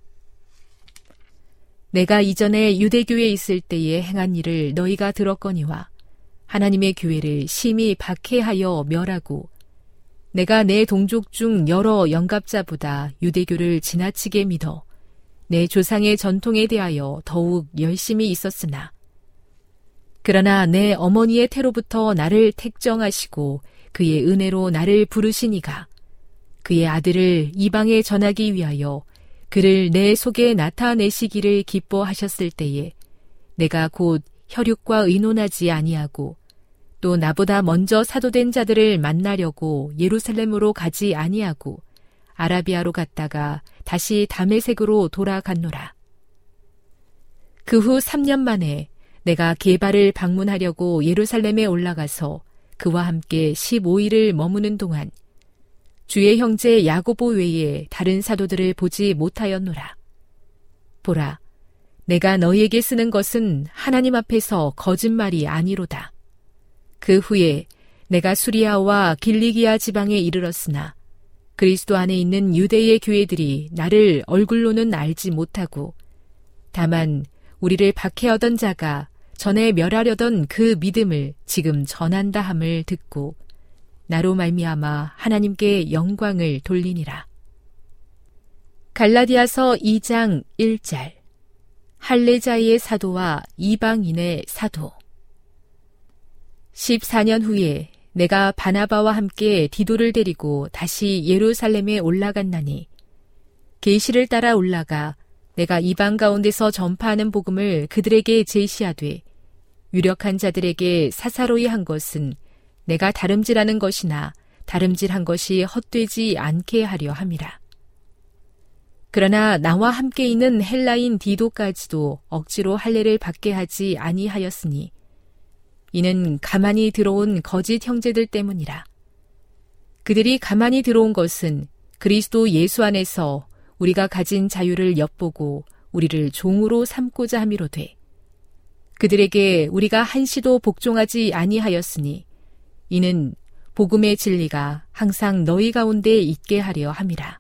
내가 이전에 유대교에 있을 때에 행한 일을 너희가 들었거니와 하나님의 교회를 심히 박해하여 멸하고 내가 내 동족 중 여러 영갑자보다 유대교를 지나치게 믿어 내 조상의 전통에 대하여 더욱 열심히 있었으나 그러나 내 어머니의 태로부터 나를 택정하시고 그의 은혜로 나를 부르시니가 그의 아들을 이방에 전하기 위하여 그를 내 속에 나타내시기를 기뻐하셨을 때에 내가 곧 혈육과 의논하지 아니하고 또 나보다 먼저 사도된 자들을 만나려고 예루살렘으로 가지 아니하고 아라비아로 갔다가 다시 다메섹으로 돌아갔노라. 그 후 삼 년 만에 내가 게바를 방문하려고 예루살렘에 올라가서 그와 함께 십오 일을 머무는 동안 주의 형제 야고보 외에 다른 사도들을 보지 못하였노라. 보라, 내가 너희에게 쓰는 것은 하나님 앞에서 거짓말이 아니로다. 그 후에 내가 수리아와 길리기아 지방에 이르렀으나 그리스도 안에 있는 유대의 교회들이 나를 얼굴로는 알지 못하고 다만 우리를 박해하던 자가 전에 멸하려던 그 믿음을 지금 전한다 함을 듣고 나로 말미암아 하나님께 영광을 돌리니라. 갈라디아서 이 장 일 절. 할례자의 사도와 이방인의 사도. 십사 년 후에 내가 바나바와 함께 디도를 데리고 다시 예루살렘에 올라갔나니 계시를 따라 올라가 내가 이방 가운데서 전파하는 복음을 그들에게 제시하되 유력한 자들에게 사사로이 한 것은 내가 다름질하는 것이나 다름질한 것이 헛되지 않게 하려 함이라. 그러나 나와 함께 있는 헬라인 디도까지도 억지로 할례를 받게 하지 아니하였으니 이는 가만히 들어온 거짓 형제들 때문이라. 그들이 가만히 들어온 것은 그리스도 예수 안에서 우리가 가진 자유를 엿보고 우리를 종으로 삼고자 함이로되 그들에게 우리가 한시도 복종하지 아니하였으니 이는 복음의 진리가 항상 너희 가운데 있게 하려 함이라.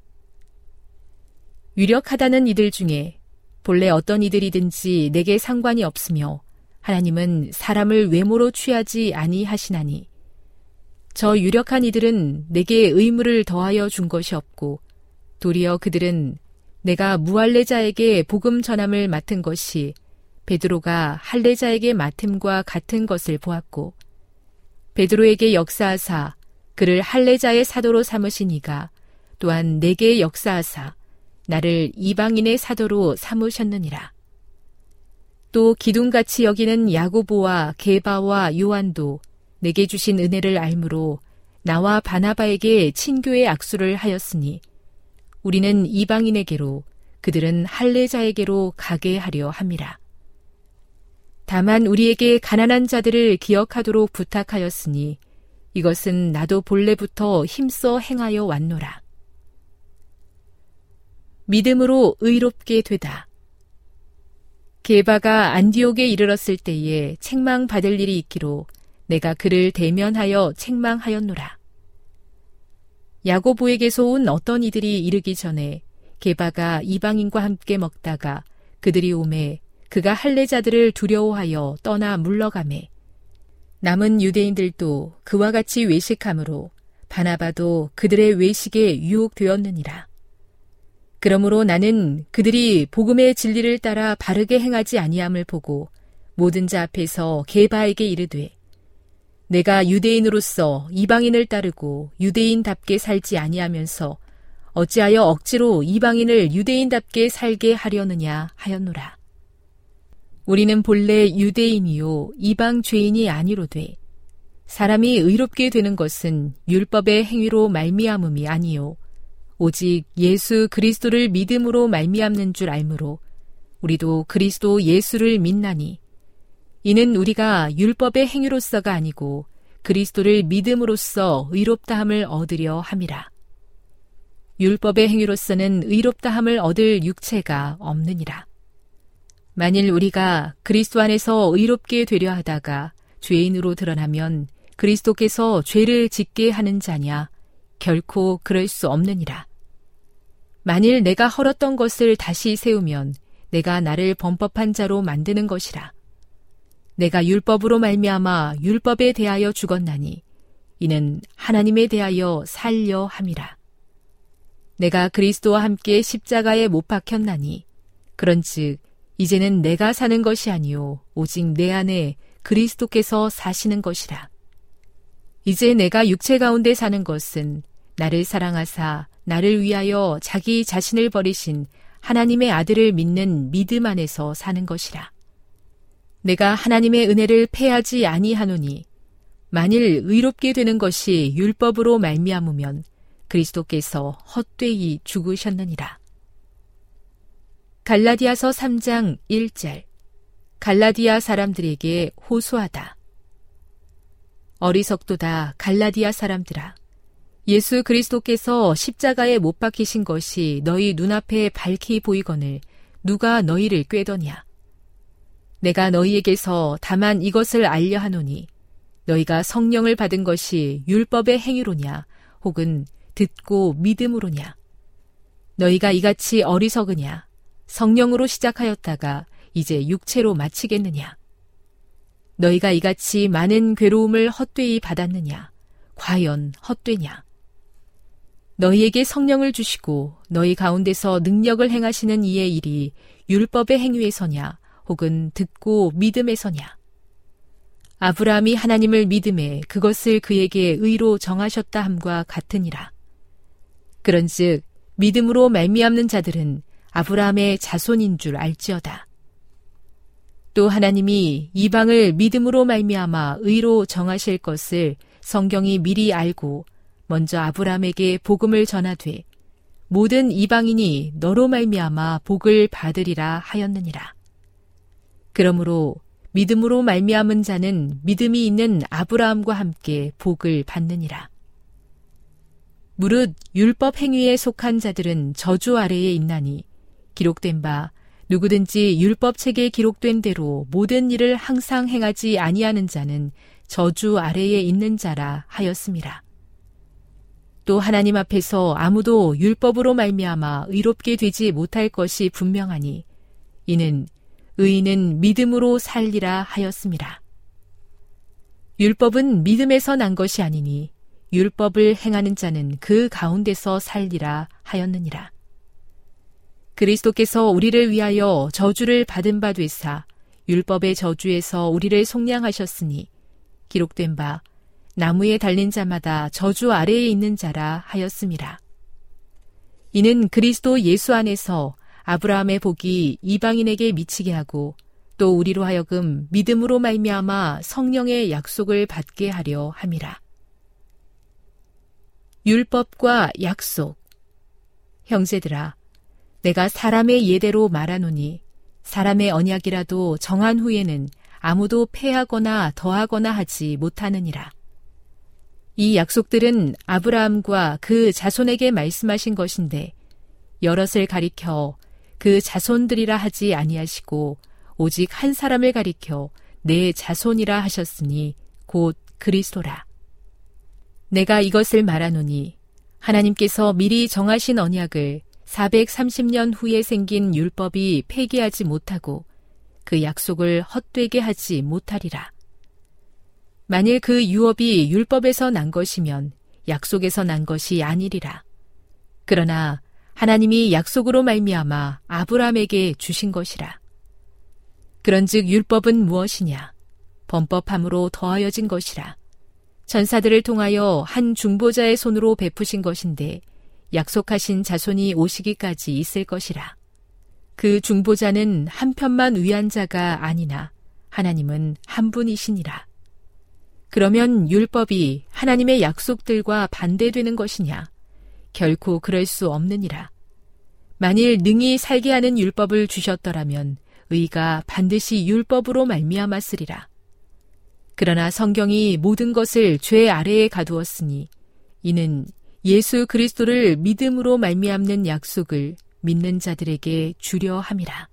유력하다는 이들 중에 본래 어떤 이들이든지 내게 상관이 없으며 하나님은 사람을 외모로 취하지 아니하시나니 저 유력한 이들은 내게 의무를 더하여 준 것이 없고 도리어 그들은 내가 무할례자에게 복음 전함을 맡은 것이 베드로가 할례자에게 맡음과 같은 것을 보았고 베드로에게 역사하사 그를 할례자의 사도로 삼으신 이가 또한 내게 역사하사 나를 이방인의 사도로 삼으셨느니라. 또 기둥같이 여기는 야고보와 게바와 요한도 내게 주신 은혜를 알므로 나와 바나바에게 친교의 악수를 하였으니 우리는 이방인에게로 그들은 할례자에게로 가게 하려 함이라. 다만 우리에게 가난한 자들을 기억하도록 부탁하였으니 이것은 나도 본래부터 힘써 행하여 왔노라. 믿음으로 의롭게 되다. 게바가 안디옥에 이르렀을 때에 책망받을 일이 있기로 내가 그를 대면하여 책망하였노라. 야고보에게서 온 어떤 이들이 이르기 전에 게바가 이방인과 함께 먹다가 그들이 오매 그가 할례자들을 두려워하여 떠나 물러가매 남은 유대인들도 그와 같이 외식함으로 바나바도 그들의 외식에 유혹되었느니라. 그러므로 나는 그들이 복음의 진리를 따라 바르게 행하지 아니함을 보고 모든 자 앞에서 게바에게 이르되 내가 유대인으로서 이방인을 따르고 유대인답게 살지 아니하면서 어찌하여 억지로 이방인을 유대인답게 살게 하려느냐 하였노라. 우리는 본래 유대인이요 이방 죄인이 아니로되 사람이 의롭게 되는 것은 율법의 행위로 말미암음이 아니요 오직 예수 그리스도를 믿음으로 말미암는 줄 알므로 우리도 그리스도 예수를 믿나니 이는 우리가 율법의 행위로서가 아니고 그리스도를 믿음으로써 의롭다함을 얻으려 함이라. 율법의 행위로서는 의롭다함을 얻을 육체가 없느니라. 만일 우리가 그리스도 안에서 의롭게 되려 하다가 죄인으로 드러나면 그리스도께서 죄를 짓게 하는 자냐? 결코 그럴 수 없느니라. 만일 내가 헐었던 것을 다시 세우면 내가 나를 범법한 자로 만드는 것이라. 내가 율법으로 말미암아 율법에 대하여 죽었나니 이는 하나님에 대하여 살려 함이라. 내가 그리스도와 함께 십자가에 못 박혔나니 그런즉 이제는 내가 사는 것이 아니요 오직 내 안에 그리스도께서 사시는 것이라. 이제 내가 육체 가운데 사는 것은 나를 사랑하사 나를 위하여 자기 자신을 버리신 하나님의 아들을 믿는 믿음 안에서 사는 것이라. 내가 하나님의 은혜를 패하지 아니하노니 만일 의롭게 되는 것이 율법으로 말미암으면 그리스도께서 헛되이 죽으셨느니라. 갈라디아서 삼 장 일 절. 갈라디아 사람들에게 호소하다. 어리석도다 갈라디아 사람들아. 예수 그리스도께서 십자가에 못 박히신 것이 너희 눈앞에 밝히 보이거늘 누가 너희를 꾀더냐. 내가 너희에게서 다만 이것을 알려 하노니 너희가 성령을 받은 것이 율법의 행위로냐 혹은 듣고 믿음으로냐. 너희가 이같이 어리석으냐. 성령으로 시작하였다가 이제 육체로 마치겠느냐. 너희가 이같이 많은 괴로움을 헛되이 받았느냐. 과연 헛되냐. 너희에게 성령을 주시고 너희 가운데서 능력을 행하시는 이의 일이 율법의 행위에서냐 혹은 듣고 믿음에서냐. 아브라함이 하나님을 믿음에 그것을 그에게 의로 정하셨다 함과 같으니라. 그런즉 믿음으로 말미암는 자들은 아브라함의 자손인 줄 알지어다. 또 하나님이 이방을 믿음으로 말미암아 의로 정하실 것을 성경이 미리 알고 먼저 아브라함에게 복음을 전하되 모든 이방인이 너로 말미암아 복을 받으리라 하였느니라. 그러므로 믿음으로 말미암은 자는 믿음이 있는 아브라함과 함께 복을 받느니라. 무릇 율법 행위에 속한 자들은 저주 아래에 있나니 기록된 바 누구든지 율법책에 기록된 대로 모든 일을 항상 행하지 아니하는 자는 저주 아래에 있는 자라 하였음이라. 또 하나님 앞에서 아무도 율법으로 말미암아 의롭게 되지 못할 것이 분명하니 이는 의인은 믿음으로 살리라 하였음이라. 율법은 믿음에서 난 것이 아니니 율법을 행하는 자는 그 가운데서 살리라 하였느니라. 그리스도께서 우리를 위하여 저주를 받은 바 되사 율법의 저주에서 우리를 속량하셨으니 기록된 바 나무에 달린 자마다 저주 아래에 있는 자라 하였음이라. 이는 그리스도 예수 안에서 아브라함의 복이 이방인에게 미치게 하고 또 우리로 하여금 믿음으로 말미암아 성령의 약속을 받게 하려 함이라. 율법과 약속. 형제들아, 내가 사람의 예대로 말하노니 사람의 언약이라도 정한 후에는 아무도 폐하거나 더하거나 하지 못하느니라. 이 약속들은 아브라함과 그 자손에게 말씀하신 것인데 여럿을 가리켜 그 자손들이라 하지 아니하시고 오직 한 사람을 가리켜 내 자손이라 하셨으니 곧 그리스도라. 내가 이것을 말하노니 하나님께서 미리 정하신 언약을 사백삼십 년 후에 생긴 율법이 폐기하지 못하고 그 약속을 헛되게 하지 못하리라. 만일 그 유업이 율법에서 난 것이면 약속에서 난 것이 아니리라. 그러나 하나님이 약속으로 말미암아 아브라함에게 주신 것이라. 그런즉 율법은 무엇이냐? 범법함으로 더하여진 것이라. 천사들을 통하여 한 중보자의 손으로 베푸신 것인데 약속하신 자손이 오시기까지 있을 것이라. 그 중보자는 한 편만 위한 자가 아니나 하나님은 한 분이시니라. 그러면 율법이 하나님의 약속들과 반대되는 것이냐? 결코 그럴 수 없느니라. 만일 능히 살게 하는 율법을 주셨더라면 의가 반드시 율법으로 말미암았으리라. 그러나 성경이 모든 것을 죄 아래에 가두었으니 이는 예수 그리스도를 믿음으로 말미암는 약속을 믿는 자들에게 주려 함이라.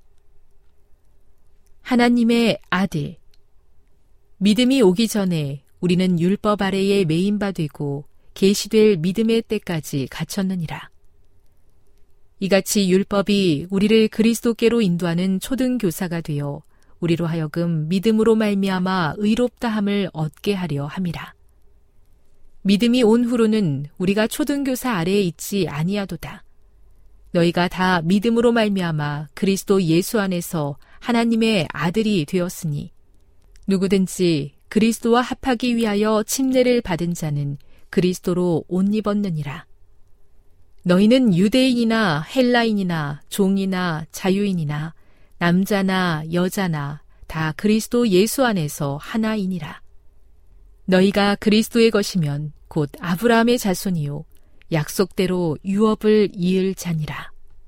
하나님의 아들. 믿음이 오기 전에 우리는 율법 아래에 매인 바 되고 계시될 믿음의 때까지 갇혔느니라. 이같이 율법이 우리를 그리스도께로 인도하는 초등교사가 되어 우리로 하여금 믿음으로 말미암아 의롭다함을 얻게 하려 함이라. 믿음이 온 후로는 우리가 초등교사 아래에 있지 아니하도다. 너희가 다 믿음으로 말미암아 그리스도 예수 안에서 하나님의 아들이 되었으니 누구든지 그리스도와 합하기 위하여 침례를 받은 자는 그리스도로 옷 입었느니라. 너희는 유대인이나 헬라인이나 종이나 자유인이나 남자나 여자나 다 그리스도 예수 안에서 하나이니라. 너희가 그리스도의 것이면 곧 아브라함의 자손이요 약속대로 유업을 이을 자니라.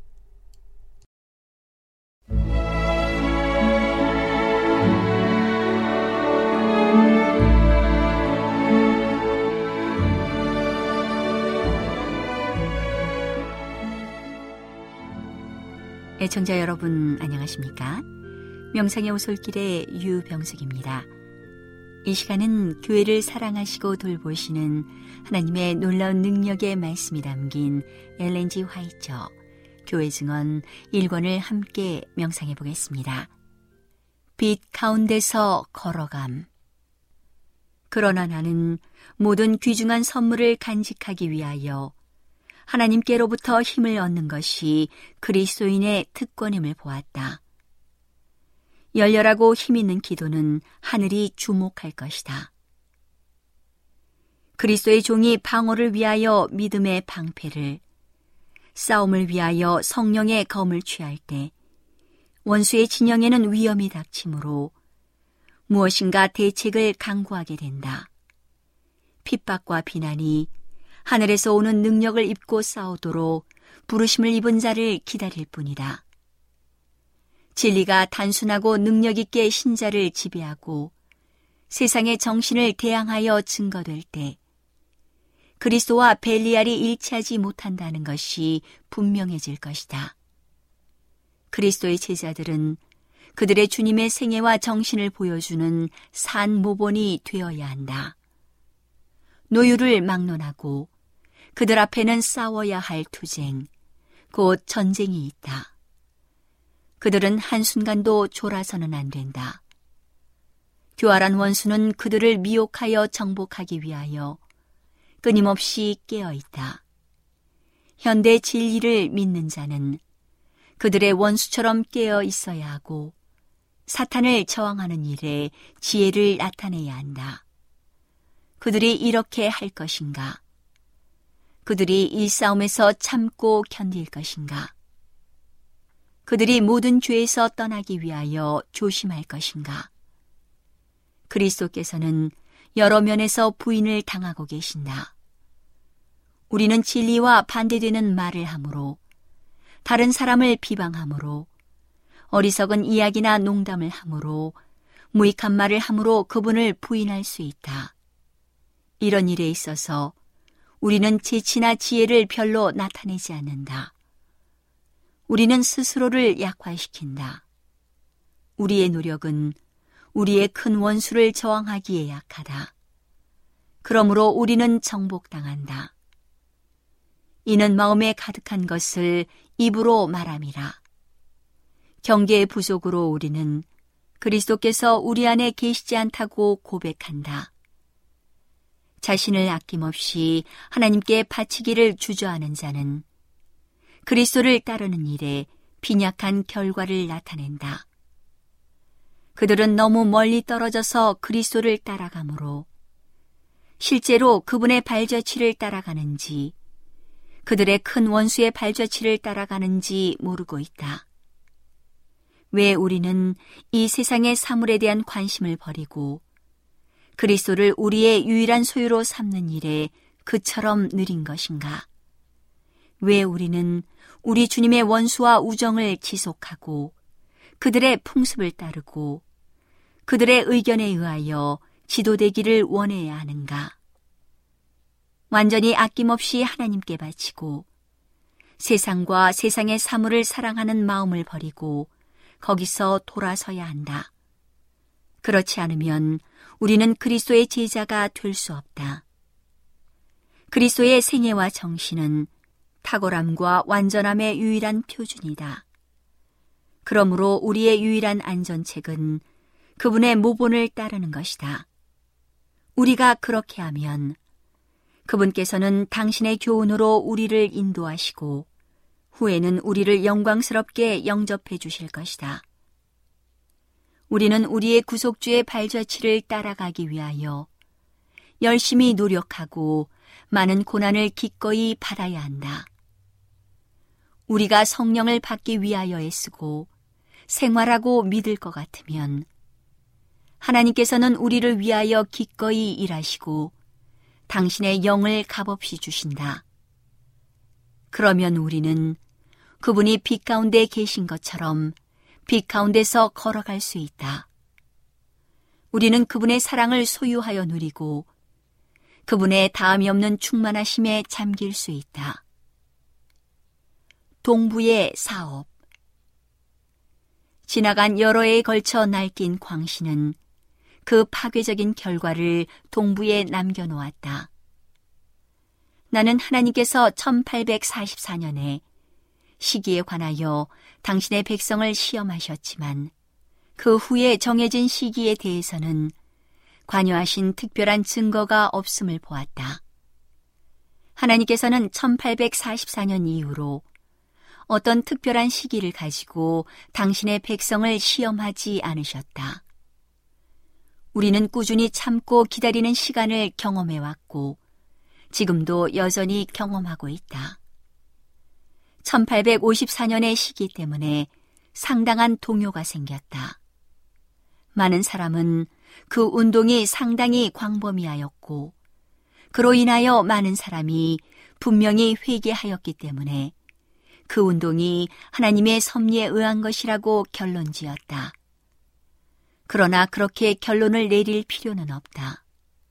애청자 여러분 안녕하십니까? 명상의 오솔길의 유병숙입니다. 이 시간은 교회를 사랑하시고 돌보시는 하나님의 놀라운 능력의 말씀이 담긴 엘렌 지 화이처 교회 증언 일 권을 함께 명상해 보겠습니다. 빛 가운데서 걸어감. 그러나 나는 모든 귀중한 선물을 간직하기 위하여 하나님께로부터 힘을 얻는 것이 그리스도인의 특권임을 보았다. 열렬하고 힘있는 기도는 하늘이 주목할 것이다. 그리스도의 종이 방어를 위하여 믿음의 방패를, 싸움을 위하여 성령의 검을 취할 때 원수의 진영에는 위험이 닥치므로 무엇인가 대책을 강구하게 된다. 핍박과 비난이 하늘에서 오는 능력을 입고 싸우도록 부르심을 입은 자를 기다릴 뿐이다. 진리가 단순하고 능력 있게 신자를 지배하고 세상의 정신을 대항하여 증거될 때 그리스도와 벨리알이 일치하지 못한다는 것이 분명해질 것이다. 그리스도의 제자들은 그들의 주님의 생애와 정신을 보여주는 산 모본이 되어야 한다. 노유를 막론하고 그들 앞에는 싸워야 할 투쟁, 곧 전쟁이 있다. 그들은 한순간도 졸아서는 안 된다. 교활한 원수는 그들을 미혹하여 정복하기 위하여 끊임없이 깨어있다. 현대 진리를 믿는 자는 그들의 원수처럼 깨어 있어야 하고 사탄을 저항하는 일에 지혜를 나타내야 한다. 그들이 이렇게 할 것인가? 그들이 이 싸움에서 참고 견딜 것인가? 그들이 모든 죄에서 떠나기 위하여 조심할 것인가? 그리스도께서는 여러 면에서 부인을 당하고 계신다. 우리는 진리와 반대되는 말을 함으로, 다른 사람을 비방함으로, 어리석은 이야기나 농담을 함으로, 무익한 말을 함으로 그분을 부인할 수 있다. 이런 일에 있어서 우리는 재치나 지혜를 별로 나타내지 않는다. 우리는 스스로를 약화시킨다. 우리의 노력은 우리의 큰 원수를 저항하기에 약하다. 그러므로 우리는 정복당한다. 이는 마음에 가득한 것을 입으로 말함이라. 경계의 부족으로 우리는 그리스도께서 우리 안에 계시지 않다고 고백한다. 자신을 아낌없이 하나님께 바치기를 주저하는 자는 그리스도를 따르는 일에 빈약한 결과를 나타낸다. 그들은 너무 멀리 떨어져서 그리스도를 따라가므로 실제로 그분의 발자취를 따라가는지 그들의 큰 원수의 발자취를 따라가는지 모르고 있다. 왜 우리는 이 세상의 사물에 대한 관심을 버리고 그리스도를 우리의 유일한 소유로 삼는 일에 그처럼 느린 것인가? 왜 우리는 우리 주님의 원수와 우정을 지속하고 그들의 풍습을 따르고 그들의 의견에 의하여 지도되기를 원해야 하는가? 완전히 아낌없이 하나님께 바치고 세상과 세상의 사물을 사랑하는 마음을 버리고 거기서 돌아서야 한다. 그렇지 않으면 우리는 그리스도의 제자가 될 수 없다. 그리스도의 생애와 정신은 탁월함과 완전함의 유일한 표준이다. 그러므로 우리의 유일한 안전책은 그분의 모본을 따르는 것이다. 우리가 그렇게 하면 그분께서는 당신의 교훈으로 우리를 인도하시고 후에는 우리를 영광스럽게 영접해 주실 것이다. 우리는 우리의 구속주의 발자취를 따라가기 위하여 열심히 노력하고 많은 고난을 기꺼이 받아야 한다. 우리가 성령을 받기 위하여 애쓰고 생활하고 믿을 것 같으면 하나님께서는 우리를 위하여 기꺼이 일하시고 당신의 영을 값없이 주신다. 그러면 우리는 그분이 빛 가운데 계신 것처럼 빛 가운데서 걸어갈 수 있다. 우리는 그분의 사랑을 소유하여 누리고 그분의 다함이 없는 충만하심에 잠길 수 있다. 동부의 사업. 지나간 여러 해에 걸쳐 날뛴 광신은 그 파괴적인 결과를 동부에 남겨놓았다. 나는 하나님께서 천팔백사십사 년에 시기에 관하여 당신의 백성을 시험하셨지만 그 후에 정해진 시기에 대해서는 관여하신 특별한 증거가 없음을 보았다. 하나님께서는 천팔백사십사 년 이후로 어떤 특별한 시기를 가지고 당신의 백성을 시험하지 않으셨다. 우리는 꾸준히 참고 기다리는 시간을 경험해왔고 지금도 여전히 경험하고 있다. 천팔백오십사 년의 시기 때문에 상당한 동요가 생겼다. 많은 사람은 그 운동이 상당히 광범위하였고 그로 인하여 많은 사람이 분명히 회개하였기 때문에 그 운동이 하나님의 섭리에 의한 것이라고 결론지었다. 그러나 그렇게 결론을 내릴 필요는 없다.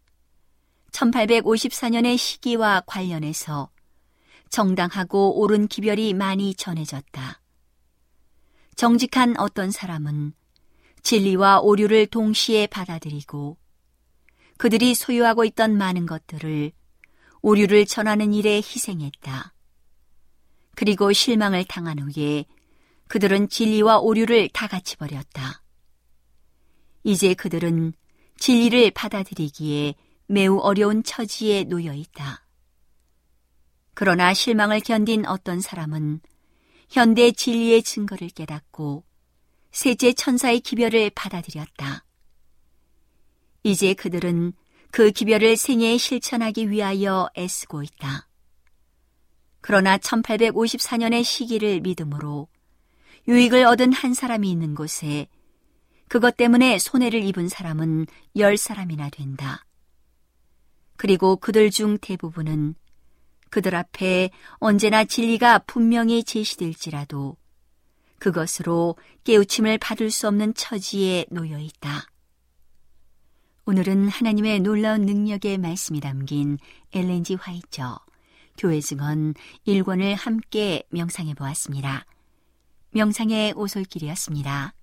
천팔백오십사 년의 시기와 관련해서 정당하고 옳은 기별이 많이 전해졌다. 정직한 어떤 사람은 진리와 오류를 동시에 받아들이고 그들이 소유하고 있던 많은 것들을 오류를 전하는 일에 희생했다. 그리고 실망을 당한 후에 그들은 진리와 오류를 다 같이 버렸다. 이제 그들은 진리를 받아들이기에 매우 어려운 처지에 놓여 있다. 그러나 실망을 견딘 어떤 사람은 현대 진리의 증거를 깨닫고 셋째 천사의 기별을 받아들였다. 이제 그들은 그 기별을 생애에 실천하기 위하여 애쓰고 있다. 그러나 천팔백오십사 년의 시기를 믿음으로 유익을 얻은 한 사람이 있는 곳에 그것 때문에 손해를 입은 사람은 열 사람이나 된다. 그리고 그들 중 대부분은 그들 앞에 언제나 진리가 분명히 제시될지라도 그것으로 깨우침을 받을 수 없는 처지에 놓여 있다. 오늘은 하나님의 놀라운 능력의 말씀이 담긴 엘렌 지 화이처 교회 증언 일 권을 함께 명상해 보았습니다. 명상의 오솔길이었습니다.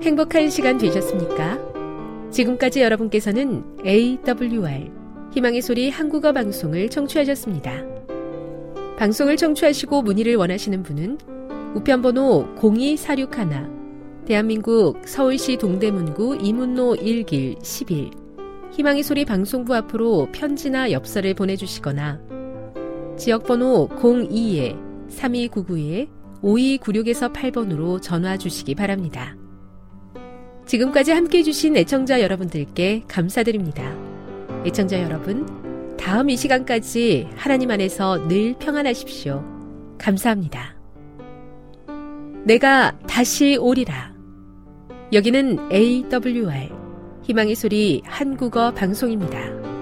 행복한 시간 되셨습니까? 지금까지 여러분께서는 에이더블유알 희망의 소리 한국어 방송을 청취하셨습니다. 방송을 청취하시고 문의를 원하시는 분은 우편번호 공이사육일 대한민국 서울시 동대문구 이문로 일 길 십일 희망의 소리 방송부 앞으로 편지나 엽서를 보내주시거나 지역번호 공이 삼이구구 오이구육에서 팔 번으로 전화 주시기 바랍니다. 지금까지 함께해 주신 애청자 여러분들께 감사드립니다. 애청자 여러분, 다음 이 시간까지 하나님 안에서 늘 평안하십시오. 감사합니다. 내가 다시 오리라. 여기는 에이더블유알 희망의 소리 한국어 방송입니다.